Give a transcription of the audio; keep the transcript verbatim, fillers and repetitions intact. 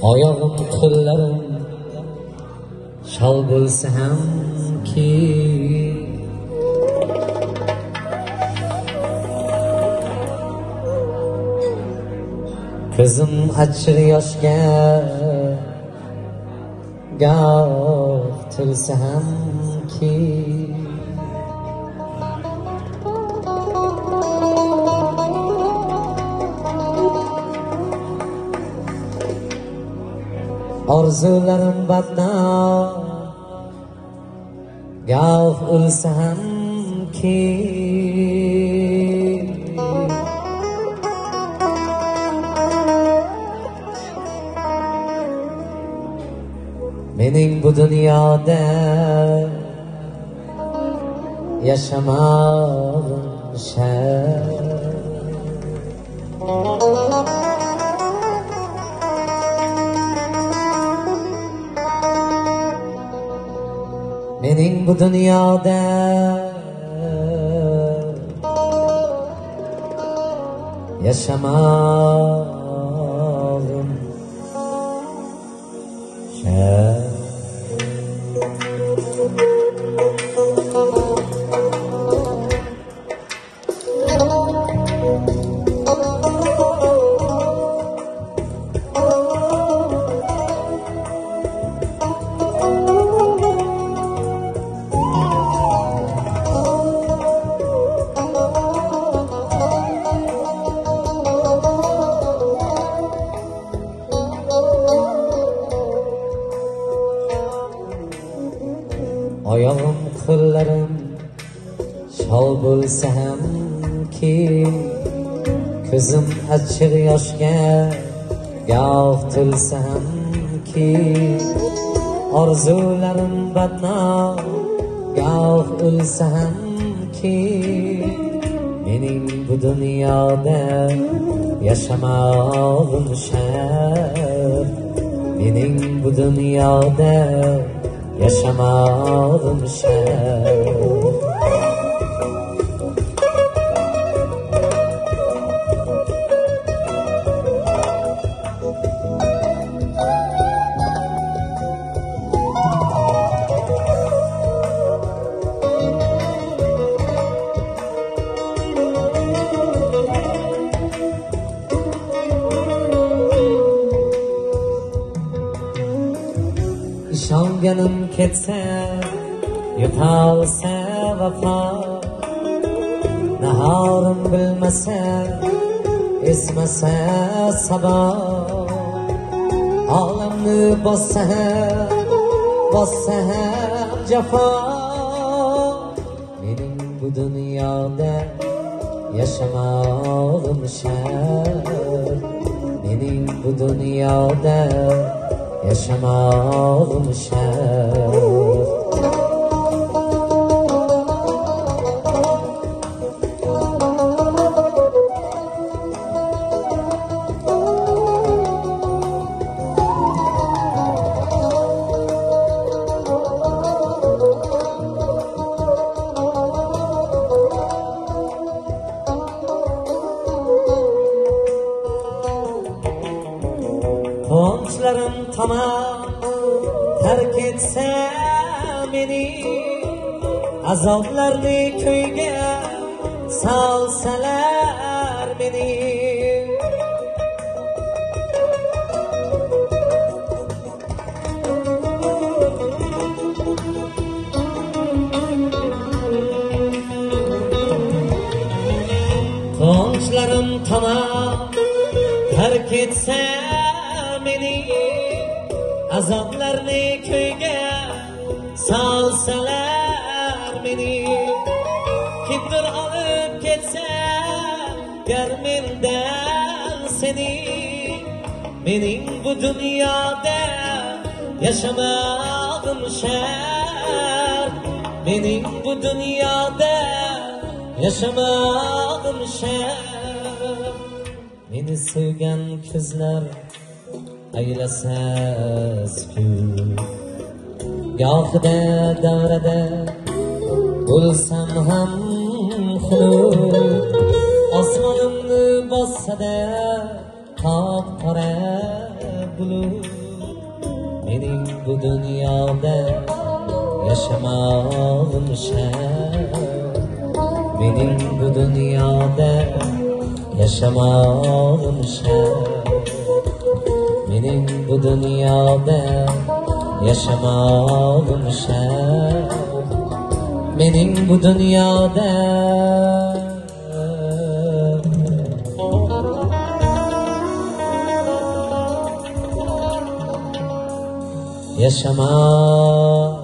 oyog'im qo'llarim shol bo'lsa ham ki ko'zim achir yoshga goh to'lsa ham ki orzularim badnom goh o'lsa ham ki mening bu dunyoda yashamog'im shart mening bu dunyoda yashamog'im shart oyog'im qo'llarim shol bo'lsa ham ki ko'zim achir yoshga goh to'lsa ham ki orzularim badnom goh o'lsa ham ki mening bu dunyoda yashamog'im shart mening bu dunyoda yashamog'im shart ishonganim ketsa yo'talsa vafo nahorim bilmasa esmasa sabo olamni bossa bossa jafo mening bu dunyoda yashamog'im shart mening bu dunyoda yashamog'im shart qo'nchlarim tamom tark etsa meni azoblarni ko'yga solsalar meni qo'nchlarim tamom tark etsa meni azoblarni ko'yga solsalar meni kimdir olib ketsa gar mendan seni mening bu dunyoda yashamog'im shart mening bu dunyoda yashamog'im shart meni sevgan ko'zlar aylasa sukut gohida davrada bo'lsam ham xunuk osmonimni bossada qop qora bulut mening bu dunyoda yashamog'im shart mening bu dunyoda yashamog'im shart mening bu dunyoda yashamog'im shart mening bu dunyoda yaşamak